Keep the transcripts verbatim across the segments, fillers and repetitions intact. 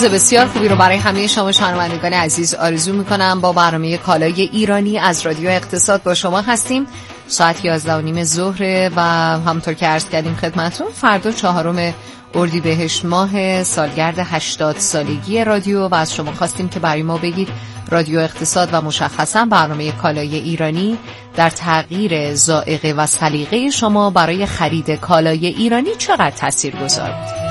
روز بسیار خوبی رو برای همه شما شنوندگان عزیز آرزو میکنم. با برنامه کالای ایرانی از رادیو اقتصاد با شما هستیم. ساعت یازده و نیم ظهر و همونطور که عرض کردیم خدمتون فردا چهارم اردیبهشت ماه سالگرد هشتاد سالگی رادیو و از شما خواستیم که برای ما بگید رادیو اقتصاد و مشخصا برنامه کالای ایرانی در تغییر ذائقه و سلیقه شما برای خرید کالای ایرانی چقدر تاثیرگذار بود.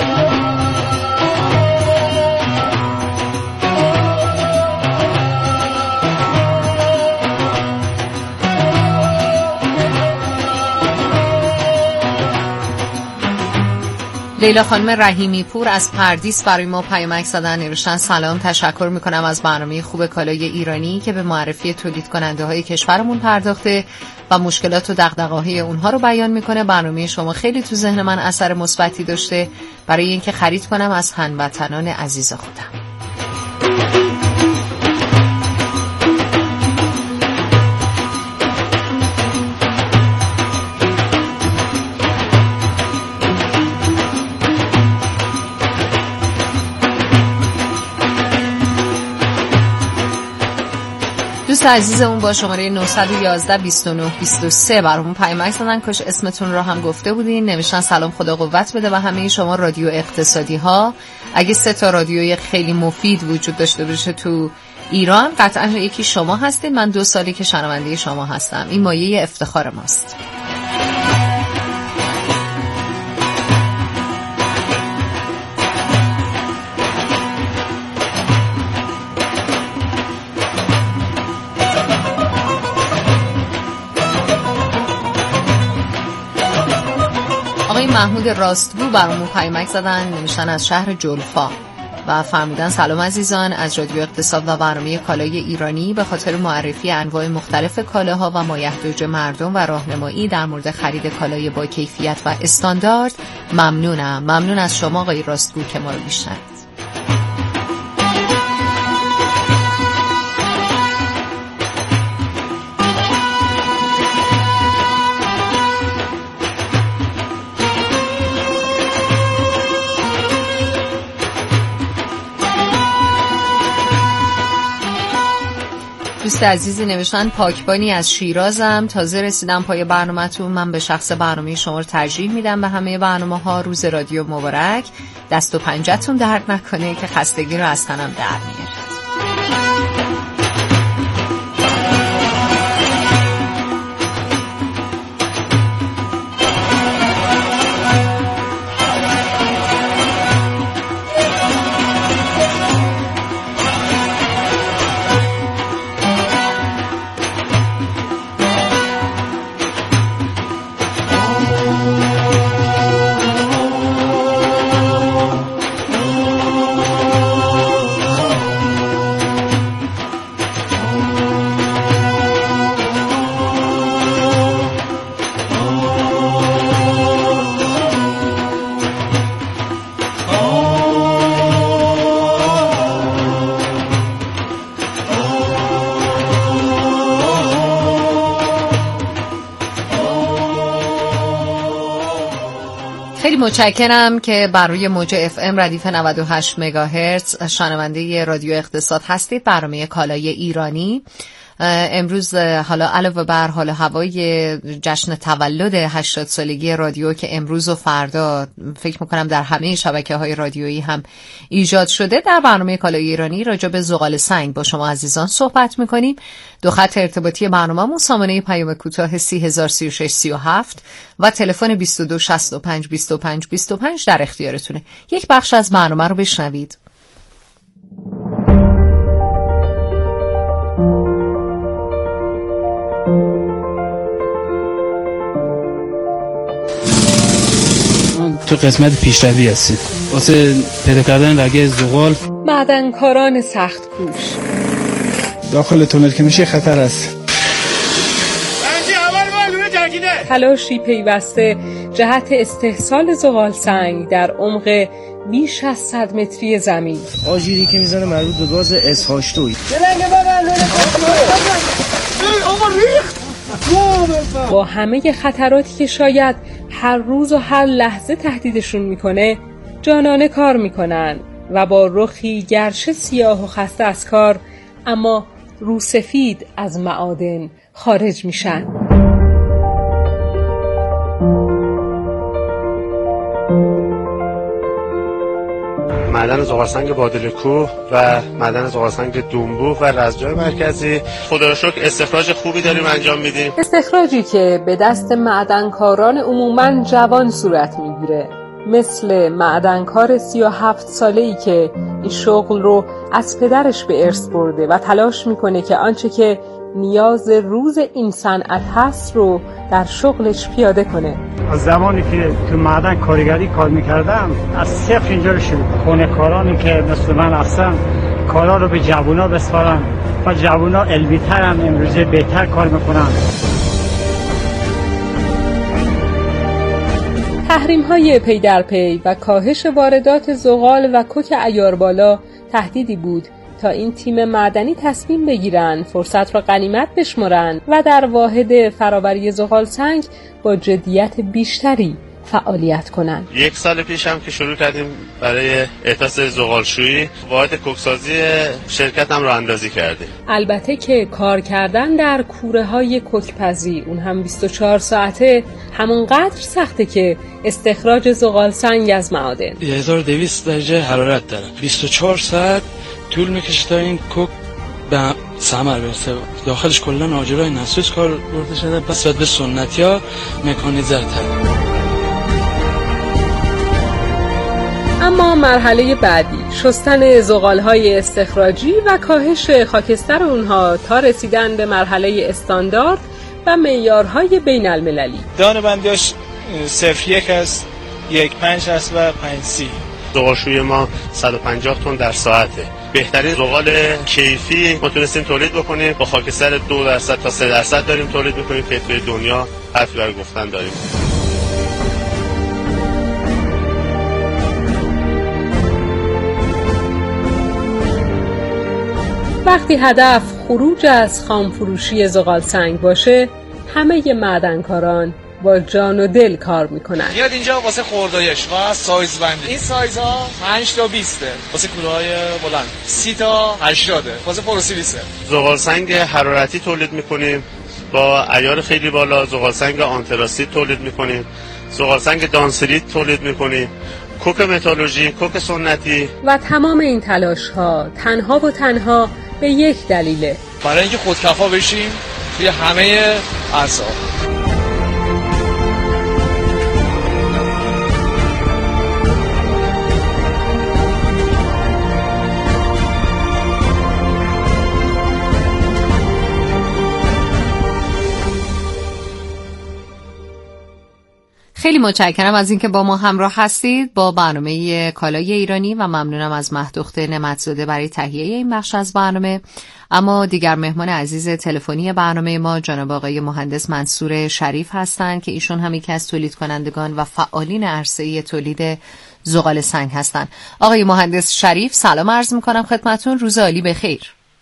لیلا خانم رحیمی پور از پردیس برای ما پیامک زدن، نوشتن سلام، تشکر میکنم از برنامه خوب کالای ایرانی که به معرفی تولید کننده های کشورمون پرداخته و مشکلات و دغدغه‌های اونها رو بیان میکنه. برنامه شما خیلی تو ذهن من اثر مثبتی داشته برای اینکه خرید کنم از هموطنان عزیز خودم. دوست عزیزمون با شماره نه یک یک بیست و نه بیست و سه برامون پیامک زدن، کاش اسمتون رو هم گفته بودین. نوشتن سلام، خدا قوت بده و همه شما رادیو اقتصادی ها. اگه سه تا رادیوی خیلی مفید وجود داشته باشه تو ایران قطعا یکی شما هستین. من دو سالی که شنونده شما هستم، این مایه افتخار ماست. محمود راستگو برامون پیامک زدن، نمیشن از شهر جلفا و فرمودن سلام عزیزان، از رادیو اقتصاد و برنامه کالای ایرانی به خاطر معرفی انواع مختلف کالاها و مایحتاج مردم و راهنمایی در مورد خرید کالای با کیفیت و استاندارد ممنونم. ممنون از شما آقای راستگو که ما رو میشنوید. دوست عزیزی نوشتن پاکبانی از شیرازم، تازه رسیدم پای برنامه‌تون. من به شخص برنامه شما رو ترجیح میدم به همه برنامه‌ها. روز رادیو مبارک، دست و پنجه‌تون درد نکنه که خستگی رو از تنم در میارید. متشکرم که بر روی موج اف ام ردیف نود و هشت مگاهرتز شنونده رادیو اقتصاد هستید. برنامه کالای ایرانی امروز حالا علاوه بر حال هوای جشن تولد هشتاد سالگی رادیو که امروز و فردا فکر میکنم در همه شبکه‌های رادیویی هم ایجاد شده، در برنامه کالای ایرانی راجع به زغال سنگ با شما عزیزان صحبت میکنیم. دو خط ارتباطی برنامه‌مون سامانه پیام کوتاه سی هزار سی و شش سی و هفت و تلفن بیست و دو شصت و پنج بیست و پنج بیست و پنج در اختیارتونه. یک بخش از برنامه رو بشنوید. تو قسمت پیشروی هستیم واسه پیدا کردن رگه زغال. معدنکاران سخت کوش داخل تونل که میشه خطر است. تلاشی پیوسته جهت استحصال زغال سنگ در عمق بیش از صد متری زمین. آجیری که میزنه مربوط به گاز اس هاش دو. با همه خطراتی که شاید هر روز و هر لحظه تهدیدشون میکنه، جانانه کار میکنن و با رخی گرچه سیاه و خسته از کار اما روسفید از معادن خارج میشن. معدن زغالسنگ بادلکوه و معدن زغالسنگ دنبوه و رزجای مرکزی خدا رو شکر استخراج خوبی داریم انجام میدیم. استخراجی که به دست معدنکاران عموماً جوان صورت میگیره، مثل معدنکار سی و هفت ساله‌ای که این شغل رو از پدرش به ارث برده و تلاش میکنه که آنچه که نیاز روز این صنعت هست رو در شغلش پیاده کنه. از زمانی که تو معدن کارگری کار میکردم از صفر اینجا رو شروع خونه کارانی که مثل من هستن کارا رو به جوونا بسپارن و جوونا علمی ترن، امروزه بهتر کار میکنن. تحریم‌های پی در پی و کاهش واردات زغال و کوک عیار بالا تهدیدی بود تا این تیم معدنی تصمیم بگیرن فرصت را غنیمت بشمرن و در واحد فرآوری زغالسنگ با جدیت بیشتری فعالیت کنن. یک سال پیش هم که شروع کردیم برای احداث زغالشویی، واحد کوکسازی شرکت هم رو اندازی کردیم. البته که کار کردن در کوره های کوکپزی اون هم بیست و چهار ساعته همونقدر سخته که استخراج زغالسنگ از معادن. هزار و دویست درجه حرارت داره، بیست و چهار ساعت طول میکشه تا این کوک به ثمر برسه. داخلش کلا آجرای نسوس کار برده شده، بس به سنتی ها مکانیزر تر. اما مرحله بعدی شستن زغال‌های استخراجی و کاهش خاکستر اونها تا رسیدن به مرحله استاندارد و معیارهای بین المللی. دانه بندیاش صفر یک است، یک پنج است و پنج سی. زغالشوی ما صد و پنجاه تن در ساعته. بهترین زغال کیفی ما تونستیم تولید بکنیم، با خاکستر دو درصد تا سه درصد داریم تولید میکنیم که توی دنیا حرفی برای گفتن داریم. وقتی هدف خروج از خامفروشی زغالسنگ باشه، همه معدنکاران با جان و دل کار میکنن. میاد اینجا واسه خوردایش و سایز بندی. این سایزها پنج تا بیست واسه کوله‌های بلند، سی تا هشتاد واسه پروسیلیسه. زغالسنگ حرارتی تولید میکنیم با عیار خیلی بالا، زغالسنگ آنتراسیت تولید میکنیم، زغالسنگ دانسریت تولید میکنیم، کوک متالورژی، کوک سنتی. و تمام این تلاش ها تنها و تنها به یک دلیله، برای اینکه خودکفا بشیم توی همه عرصه‌ها. خیلی متشکرم از اینکه با ما همراه هستید با برنامه کالای ایرانی و ممنونم از مهدوخت نعمت‌زاده برای تهیه این بخش از برنامه. اما دیگر مهمان عزیز تلفنی برنامه ما جناب آقای مهندس منصور شریف هستند که ایشون هم یکی از تولید کنندگان و فعالین عرصه تولید زغال سنگ هستند. آقای مهندس شریف سلام عرض می‌کنم خدمتتون، روز عالی بخیر.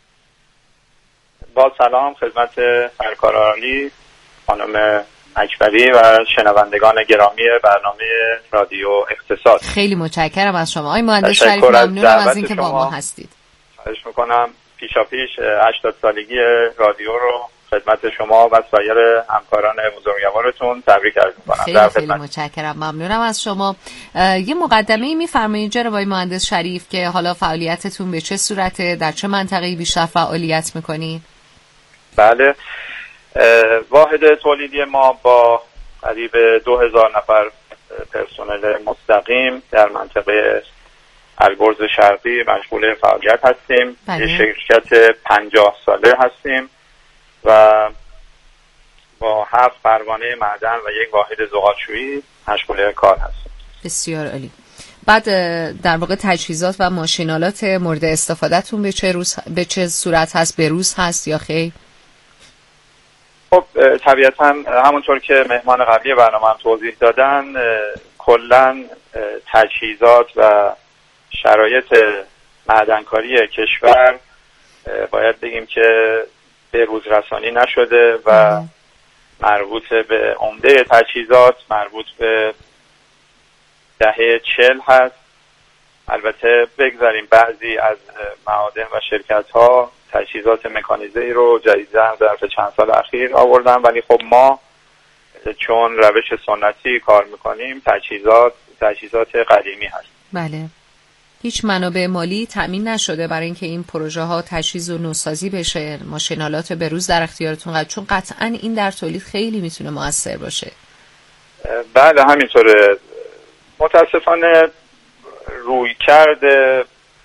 با سلام خدمت سرکار عالی خانم اکبری و شنوندگان گرامی برنامه رادیو اقتصاد. خیلی متشکرم از شما آقای مهندس شریف، ممنونم از اینکه با ما هستید. خواهش میکنم. پیشاپیش هشتاد سالگی رادیو رو خدمت شما و سایر همکاران بزرگوارتون تبریک عرض میکنم. خیلی خیلی متشکرم، ممنونم از شما. یه مقدمه‌ای می‌فرمایید جناب آقای مهندس شریف که حالا فعالیتتون به چه صورته، در چه منطقه‌ای بیشتر فعالیت می‌کنید؟ بله، واحد تولیدی ما با قریب دو هزار نفر پرسنل مستقیم در منطقه البرز شرقی مشغول فعالیت هستیم. بله. یه شرکت پنجاه ساله هستیم و با هفت پروانه معدن و یک واحد زغالشویی مشغول کار هستیم. بسیار عالی. بعد در واقع تجهیزات و ماشینالات مورد استفادهتون به چه روز به چه صورت هست؟ به روز هست یا خیر؟ خب طبیعتا همونطور که مهمان قبلی برنامه هم توضیح دادن، کلن تجهیزات و شرایط معدنکاری کشور باید بگیم که به روز رسانی نشده و مربوط به عمده تجهیزات مربوط به دهه چل هست البته بگذاریم بعضی از معادن و شرکت ها تجهیزات مکانیزه‌ای رو جدیداً در چند سال اخیر آوردن، ولی خب ما چون روش سنتی کار میکنیم تجهیزات تجهیزات قدیمی هست. بله. هیچ منابع مالی تأمین نشده برای اینکه این پروژه ها تجهیز و نوسازی بشه، ماشینالات بروز در اختیارتون قرار، چون قطعاً این در تولید خیلی میتونه مؤثر باشه. بله همینطوره. متاسفانه روی کرده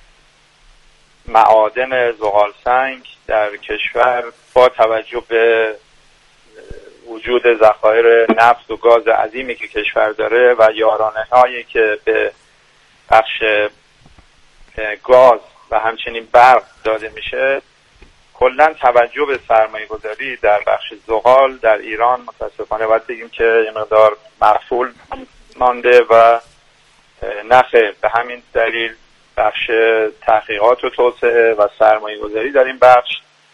معادن زغال سنگ در کشور با توجه به وجود ذخایر نفت و گاز عظیمی که کشور داره و یارانه هایی که به بخش گاز و همچنین برق داده میشه، کلا توجه به سرمایه گذاری در بخش زغال در ایران متاسفانه باید بگیم که یه مقدار مغفول مانده و نخیر. به همین دلیل بخش تحقیقات و توسعه و سرمایه گذاری در این بخش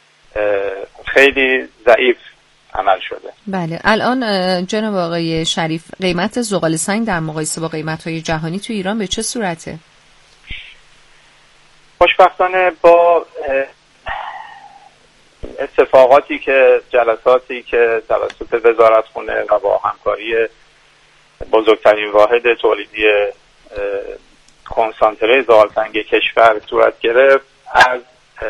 خیلی ضعیف عمل شده. بله. الان جناب آقای شریف قیمت زغال سنگ در مقایسه با قیمت‌های جهانی تو ایران به چه صورته؟ خوشبختانه با اتفاقاتی که جلساتی که توسط وزارتخونه و با همکاری بزرگترین واحد تولیدی کنسانتره زغال سنگ کشور صورت گرفت، از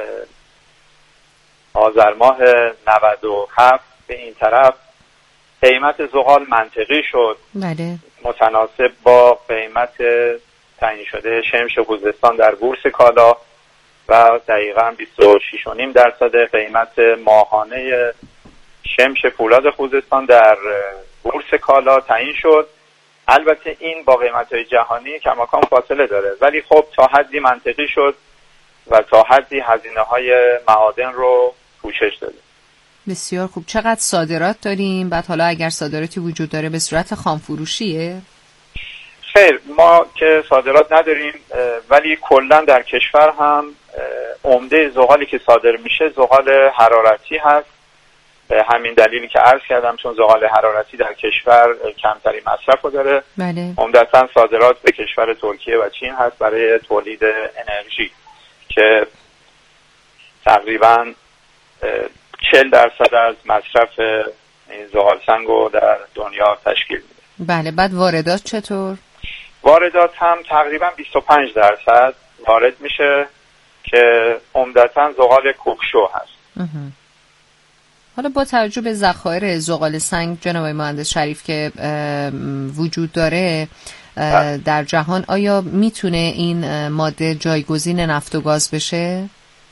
آذر ماه نود و هفت به این طرف قیمت زغال منطقی شد. بله. متناسب با قیمت تعیین شده شمش خوزستان در بورس کالا و دقیقاً بیست و شش و نیم درصد قیمت ماهانه شمش فولاد خوزستان در بورس کالا تعیین شد. البته این با قیمت‌های جهانی کماکان فاصله داره، ولی خب تا حدی منطقی شد و تا حدی هزینه‌های معادن رو پوشش داده. بسیار خوب. چقدر صادرات داریم؟ بعد حالا اگر صادراتی وجود داره به صورت خام فروشیه؟ خیر، ما که صادرات نداریم، ولی کلا در کشور هم عمده زغالی که صادر میشه زغال حرارتی هست. به همین دلیلی که عرض کردم، چون زغال حرارتی در کشور کمتری مصرف رو داره. بله. عمدتاً صادرات به کشور ترکیه و چین هست برای تولید انرژی که تقریباً چهل درصد از مصرف این زغال سنگ رو در دنیا تشکیل میده. بله. بعد واردات چطور؟ واردات هم تقریباً بیست و پنج درصد وارد میشه که عمدتاً زغال کوکشو هست. اه. حالا با توجه به ذخایر زغال سنگ جناب مهندس شریف که وجود داره در جهان، آیا میتونه این ماده جایگزین نفت و گاز بشه؟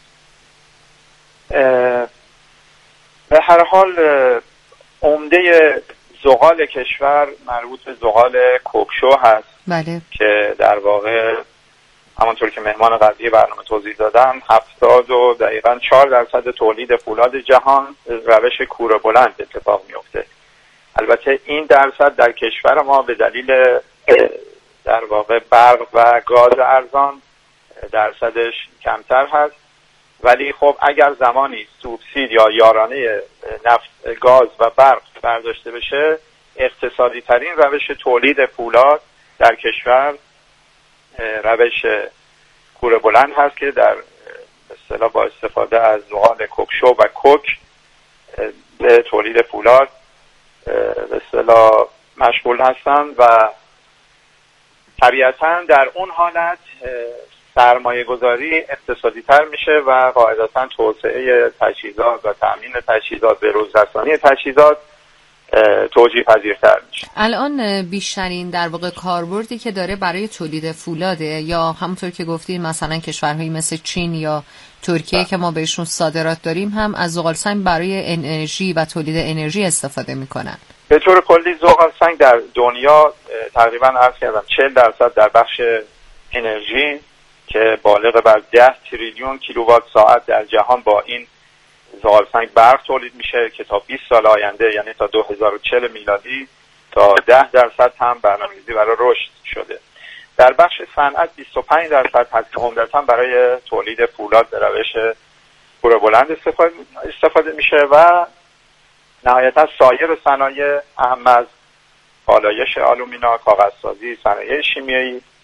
به هر حال عمده زغال کشور مربوط به زغال کوکشو هست. بله. که در واقع همانطور که مهمان قبلی برنامه توضیح دادم هفتاد و دقیقاً چهار درصد تولید فولاد جهان روش کوره بلند اتفاق میفته. البته این درصد در کشور ما به دلیل در واقع برق و گاز ارزان درصدش کمتر هست، ولی خب اگر زمانی سوبسید یا یارانه نفت، گاز و برق برداشته بشه، اقتصادی ترین روش تولید فولاد در کشور روش کوره بلند هست که در اصطلاح با استفاده از زغال کوکشو و کوک به تولید فولاد به اصطلاح مشغول هستند و طبیعتاً در اون حالت سرمایه گذاری اقتصادی تر میشه و قاعدتاً توسعه تجهیزات و تأمین تجهیزات به روزرسانی تجهیزات توجیه پذیرتر میشه. الان بیشترین در واقع کاربردی که داره برای تولید فولاده، یا همونطور که گفتید مثلا کشورهایی مثل چین یا ترکیه با. که ما بهشون صادرات داریم هم از زغال سنگ برای انرژی و تولید انرژی استفاده میکنن؟ به طور کلی زغال سنگ در دنیا تقریبا عرض کردم چهل درصد در بخش انرژی که بالغ بر ده تریلیون کیلووات ساعت در جهان با این زغال سنگ برق تولید میشه که تا بیست سال آینده، یعنی تا دو هزار و چهل میلادی، تا ده درصد هم برنامه‌ریزی برای رشد شده. در بخش صنعت بیست و پنج درصد هست که عمدتاً برای تولید فولاد به روش کوره بلند استفاده استفاده میشه و نهایتاً سایر صنایع اهم از پالایش آلومینا، کاغذسازی، صنایع شیمیایی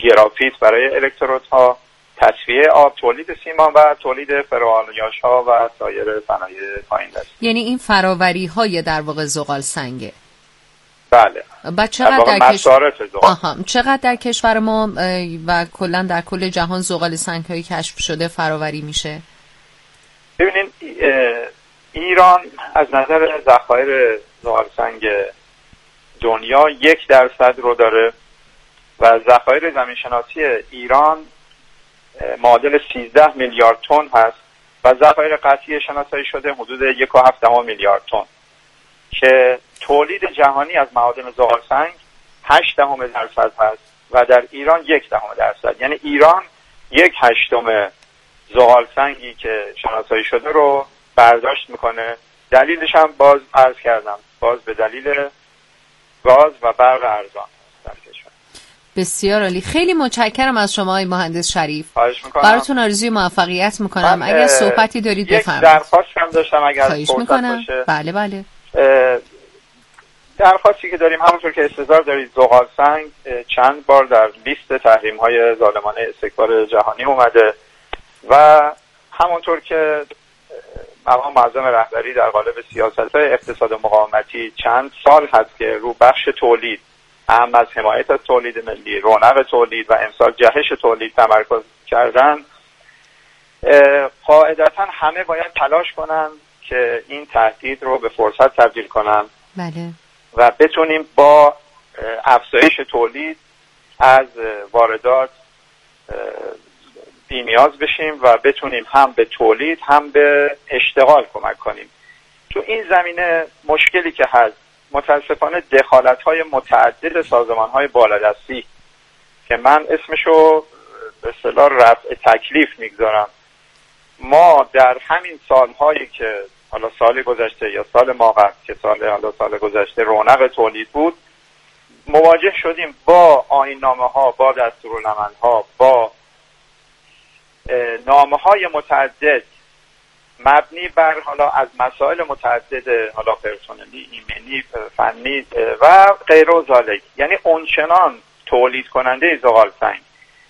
گرافیت برای الکترودها، تصفیه آب، تولید سیمان و تولید فرآلیاش‌ها و سایر صنایع پایین دستی. یعنی این فراوری‌های در واقع زغال سنگه. بله. بعد چقدر در, در کشور زغال آها چقدر در کشور ما و کلا در کل جهان زغال سنگ‌هایی کشف شده فراوری میشه؟ ببینید ایران از نظر ذخایر زغال سنگ دنیا یک درصد رو داره و ذخایر زمینشناسی ایران معادل سیزده میلیارد تن هست و ذخایر قطعی شناسایی شده حدود یک و هفت دهم میلیارد تن که تولید جهانی از معادن زغال سنگ هشت دهم درصد هست و در ایران یک دهم درصد. یعنی ایران یک هشتم زغال سنگی که شناسایی شده رو برداشت میکنه. دلیلش هم باز عرض کردم، باز به دلیل گاز و برق ارزان در کشور. بسیار عالی. خیلی متشکرم از شما آقای مهندس شریف. خواهش میکنم. براتون آرزوی موفقیت میکنم. اگر صحبتی دارید بفرمایید. یک درخواست هم داشتم اگر فرصت باشه. بله بله. درخواستی که داریم همونطور که استظهار دارید زغال سنگ چند بار در لیست تحریم‌های ظالمانه استکبار جهانی اومده و همونطور که مقام معظم رهبری در قالب سیاست‌های اقتصاد مقاومتی چند سال هست که رو بخش تولید، اهم از حمایت از تولید ملی، رونق تولید و امسال جهش تولید تمرکز کردن، قاعدتاً همه باید تلاش کنن که این تهدید رو به فرصت تبدیل کنن. بله. و بتونیم با افزایش تولید از واردات بی‌نیاز بشیم و بتونیم هم به تولید هم به اشتغال کمک کنیم. تو این زمینه مشکلی که هست متاسفانه دخالت‌های متعدد سازمان‌های بالادستی که من اسمشو به اصطلاح رفع تکلیف میگذارم، ما در همین سال‌هایی که حالا سال گذشته یا سال ما قبل که سال حالا سال گذشته رونق تولید بود، مواجه شدیم با آیین‌نامه‌ها، با دستورالعمل‌ها، با نامه‌های متعدد مبنی بر حالا از مسائل متعدد، حالا پرسنلی، ایمنی، فنی و غیر و ذالک. یعنی اونچنان تولید کننده زغال سنگ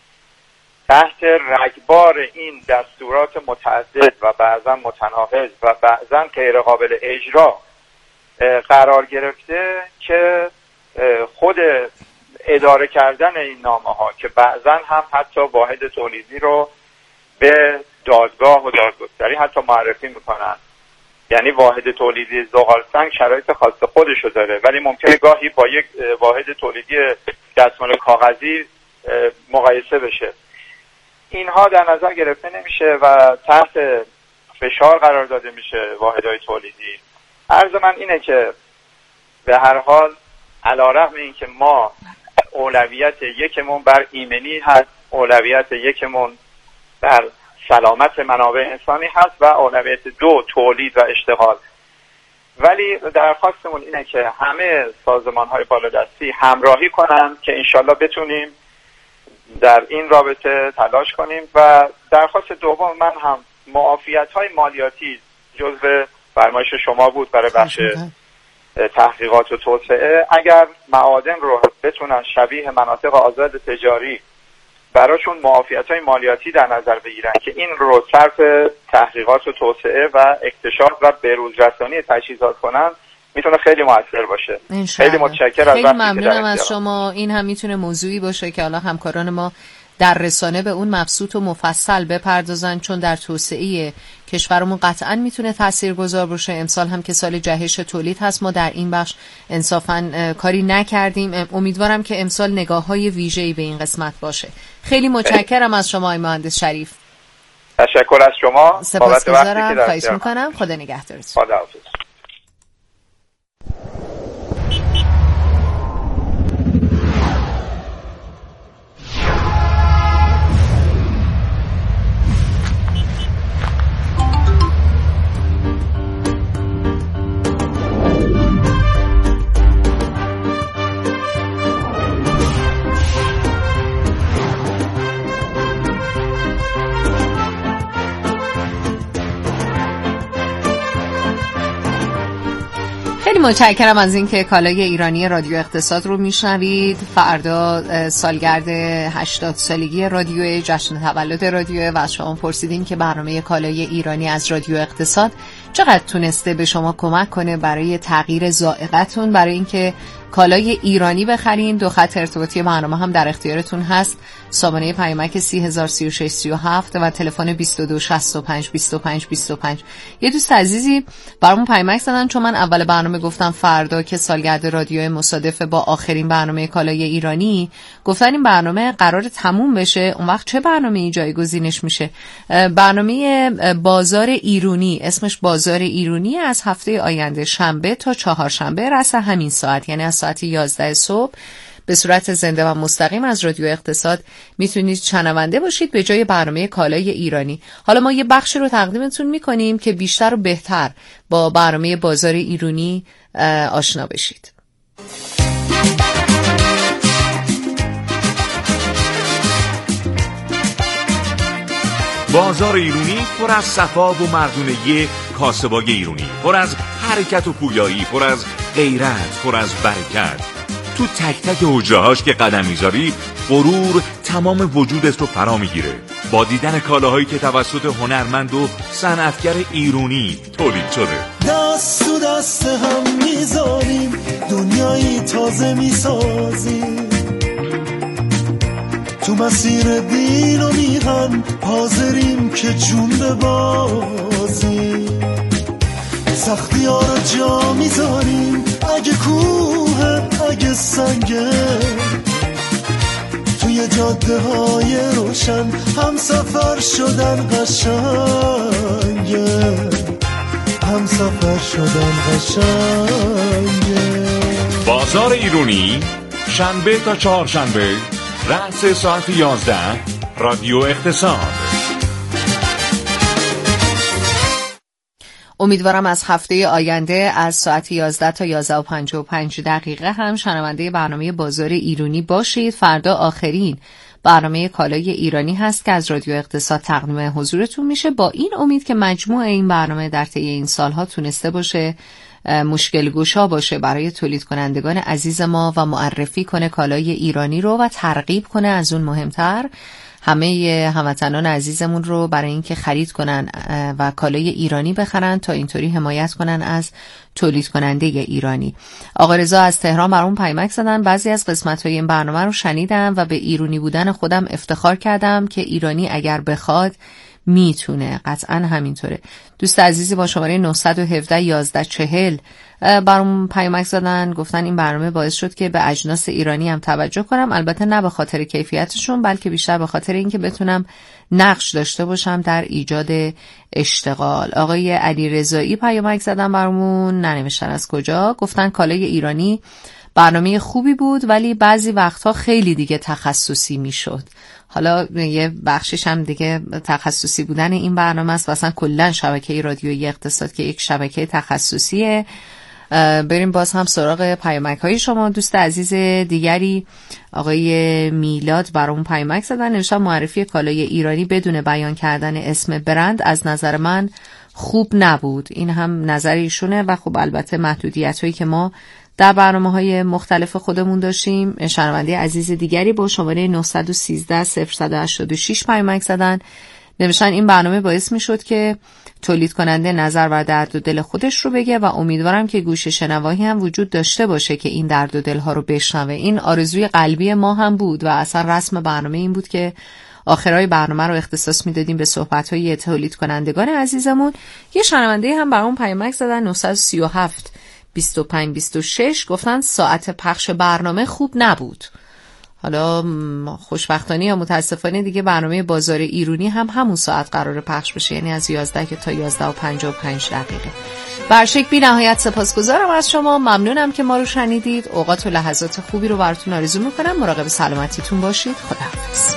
تحت رگبار این دستورات متعدد و بعضا متناقض و بعضا غیر قابل اجرا قرار گرفته که خود اداره کردن این نامه‌ها که بعضا هم حتی واحد تولیدی رو به دادگاه و دادگستری حتی معرفی میکنن. یعنی واحد تولیدی زغال سنگ شرایط خاص خودشو داره ولی ممکنه گاهی با یک واحد تولیدی دستمال کاغذی مقایسه بشه. اینها در نظر گرفته نمیشه و تحت فشار قرار داده میشه واحدهای تولیدی. عرض من اینه که به هر حال علیرغم این که ما اولویت یکمون بر ایمنی هست، اولویت یکمون بر سلامت منابع انسانی هست و اولویت دو تولید و اشتغال، ولی درخواستمون اینه که همه سازمان‌های بالادستی همراهی کنن که انشالله بتونیم در این رابطه تلاش کنیم. و درخواست دوم من هم معافیت‌های مالیاتی جزو فرمایش شما بود برای بخش تحقیقات و توسعه. اگر معادن رو بتونن شبیه مناطق آزاد تجاری براشون معافیت‌های مالیاتی در نظر بگیرن که این رو صرف تحقیقات و توسعه و اکتشاف و بروزرسانی تجهیزات کنن، میتونه خیلی موثر باشه. خیلی متشکرم. خیلی ممنونم از شما. این هم میتونه موضوعی باشه که حالا همکاران ما در رسانه به اون مبسوط و مفصل بپردازن، چون در توسعه کشورمون قطعاً میتونه تاثیرگذار باشه. امسال هم که سال جهش تولید هست، ما در این بخش انصافاً کاری نکردیم. امیدوارم که امسال نگاه‌های ویژه‌ای به این قسمت باشه. خیلی متشکرم از شما آقای مهندس شریف. تشکر از شما. سپاسگزارم. خواهش میکنم. خدا نگهدارتون. خداحافظ. متشکرم از اینکه کالای ایرانی رادیو اقتصاد رو میشنوید. فردا سالگرد هشتاد سالگی رادیو، جشن تولد رادیو، و از شما پرسیدیم که برنامه کالای ایرانی از رادیو اقتصاد چقدر تونسته به شما کمک کنه برای تغییر ذائقه‌تون، برای اینکه کالای ایرانی بخرین. دو خط ارتباطی برنامه هم در اختیارتون هست، سامانه پیامک سی هزار سی و شش سی و هفت و تلفن بیست و دو شصت و پنج بیست و پنج بیست و پنج. یه دوست عزیزی برامون پیامک زدن، چون من اول برنامه گفتم فردا که سالگرد رادیو مصادف با آخرین برنامه کالای ایرانی، گفتن این برنامه قرار تموم بشه، اون وقت چه برنامه‌ای جایگزینش میشه؟ برنامه بازار ایرانی، اسمش بازار ایرانی، از هفته آینده شنبه تا چهارشنبه رأس همین ساعت، یعنی از ساعت یازده صبح به صورت زنده و مستقیم از رادیو اقتصاد میتونید شنونده باشید به جای برنامه کالای ایرانی. حالا ما یه بخشی رو تقدیمتون میکنیم که بیشتر و بهتر با برنامه بازار ایرانی آشنا بشید. بازار ایرانی پر از صفا و مردونگی کاسبای ایرانی، پر از حرکت و پویایی، پر از غیرت، پر از برکت. تو تک تک حجره‌هاش که قدم میذاری غرور تمام وجودت رو فرا میگیره با دیدن کالاهایی که توسط هنرمند و صنعتگر ایرانی تولید شده. دست تو دست هم میذاریم، دنیایی تازه میسازیم، تو مسیر دین و میهن حاضریم که جون ببازیم، سختی ها رو جا میذاریم، اگه کوه اگه سنگه، توی جاده های روشن هم سفر شدن قشنگه، هم سفر شدن قشنگه. بازار ایرانی شنبه تا چهارشنبه رأس ساعت یازده، رادیو اقتصاد. امیدوارم از هفته آینده از ساعت یازده تا یازده و پنجاه و پنج دقیقه هم شنونده برنامه بازار ایرانی باشید. فردا آخرین برنامه کالای ایرانی هست که از رادیو اقتصاد تقدیم حضورتون میشه، با این امید که مجموع این برنامه در طی این سالها تونسته باشه مشکل گشا باشه برای تولید کنندگان عزیز ما و معرفی کنه کالای ایرانی رو و ترغیب کنه از اون مهمتر همه هموطنان عزیزمون رو برای اینکه خرید کنن و کالای ایرانی بخرن تا اینطوری حمایت کنن از تولید کننده ایرانی. آقا رضا از تهران برام پیامک زدن، بعضی از قسمت‌های این برنامه رو شنیدم و به ایرانی بودن خودم افتخار کردم که ایرانی اگر بخواد میتونه. قطعا همینطوره. دوست عزیزی با شماره نه یک هفت یازده چهل برام پیامک زدن، گفتن این برنامه باعث شد که به اجناس ایرانی هم توجه کنم، البته نه به خاطر کیفیتشون بلکه بیشتر به خاطر اینکه بتونم نقش داشته باشم در ایجاد اشتغال. آقای علی رضایی پیامک زدن برامون، ننوشتن از کجا، گفتن کالای ایرانی برنامه خوبی بود ولی بعضی وقتها خیلی دیگه تخصصی میشد. حالا یه بخشش هم دیگه تخصصی بودن این برنامه است و اصلا کلا شبکه رادیویی اقتصاد که یک شبکه تخصصیه. بریم باز هم سراغ پیامک های شما. دوست عزیز دیگری آقای میلاد برام پیامک زدن، نوشتن معرفی کالای ایرانی بدون بیان کردن اسم برند از نظر من خوب نبود. این هم نظر ایشونه و خب البته محدودیت هایی که ما در برنامه‌های مختلف خودمون داشتیم. شنونده عزیز دیگری با شماره نه یک سه صفر هشت شش پیامک زدن، نوشتن این برنامه باعث می‌شد که تولید کننده نظر و درد و دل خودش رو بگه و امیدوارم که گوش شنوایی هم وجود داشته باشه که این درد و دل‌ها رو بشنوه. این آرزوی قلبی ما هم بود و اصلا رسم برنامه این بود که آخرای برنامه رو اختصاص میدادیم به صحبت‌های تولید کنندگان عزیزمون. یه شنونده هم برام پیامک زدن، نه سه هفت بیست و پنج بیست و شش، گفتن ساعت پخش برنامه خوب نبود. حالا خوشبختانه یا متاسفانه دیگه برنامه بازار ایرانی هم همون ساعت قرار پخش بشه، یعنی از یازده تا یازده و پنجاه و پنج دقیقه. برشک بی نهایت سپاسگزارم از شما، ممنونم که ما رو شنیدید. اوقات و لحظات خوبی رو براتون آرزو میکنم. مراقب سلامتیتون باشید. خداحافظ.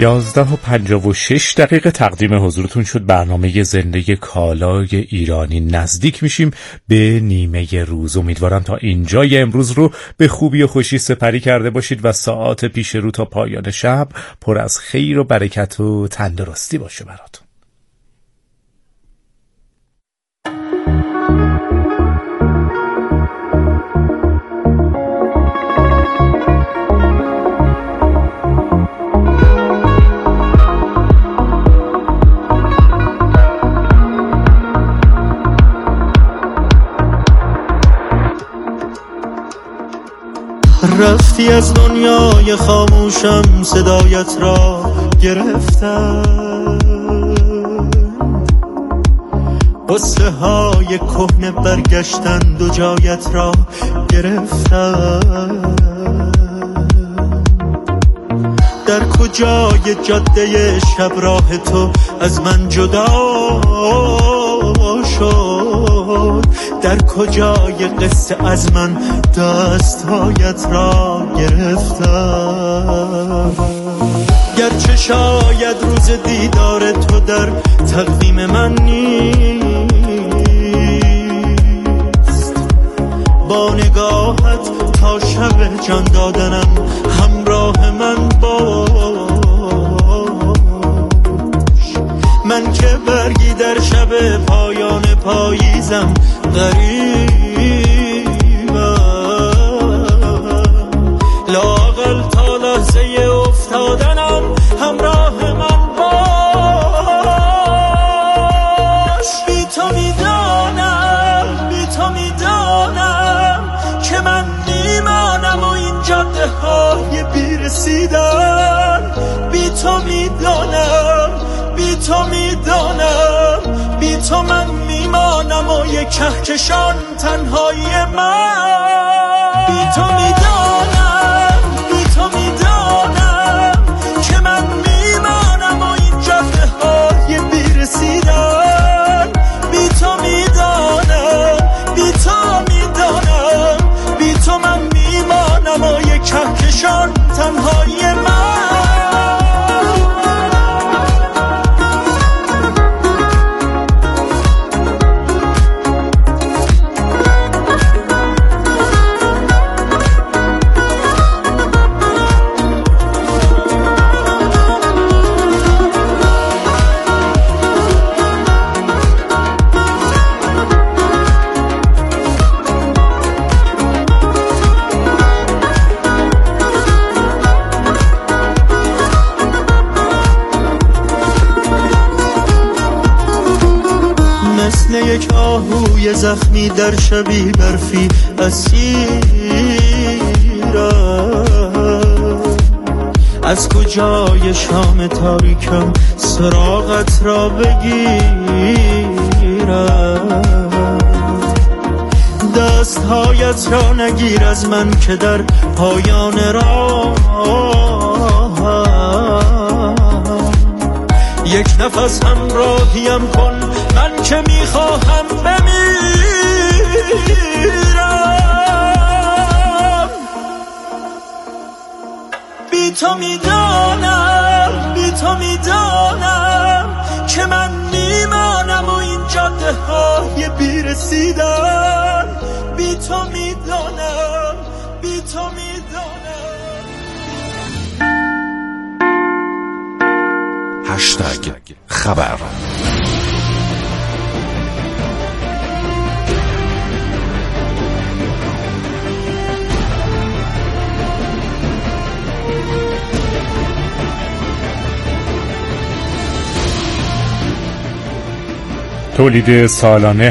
یازده و پنجاه و شش دقیقه تقدیم حضورتون شد برنامه زنده کالای ایرانی. نزدیک میشیم به نیمه روز. امیدوارم تا اینجای امروز رو به خوبی و خوشی سپری کرده باشید و ساعات پیش رو تا پایان شب پر از خیر و برکت و تندرستی باشه براتون. رفتی از دنیای خاموشم، صدایت را گرفتم، قصه های کهنه برگشتند و جایت را گرفتم. در کجای جاده شب راه تو از من جدا شد، در کجای قصه از من دستهایت را گرفتم. گرچه شاید روز دیدار تو در تقویم من نیست، با نگاهت تا شب جان دادنم همراه من باش. من که برگی در شب پایان پاییزم غریبم، لااقل تا لحظه افتادنم همراه من باش. بی تو میدانم، بی تو میدانم که من میمانم و این جاده های بیرسیدن. بی تو میدانم، بی تو میدانم، بی تو من میمانم و یک کهکشان تنهایی من. بی تو میدانم، بی تو میدانم که من میمانم و این جاده های بیرسیدن. بی تو میدانم، بی تو میدانم، بی تو من میمانم و یک کهکشان تنهایی من. مثل یک آهوی زخمی در شبی برفی اسیرم، از کجای شام تاریکم سراغت را بگیرم. دستهایت را نگیر از من که در پایان راه یک نفس همراهیم کن، من که میخواهم بمیرم. بی تو میدانم، بی تو میدانم که من میمانم و این جاده های بیرسیدن. بی تو میدانم، بی تو میدانم. هشتگ خبر. تولید سالانه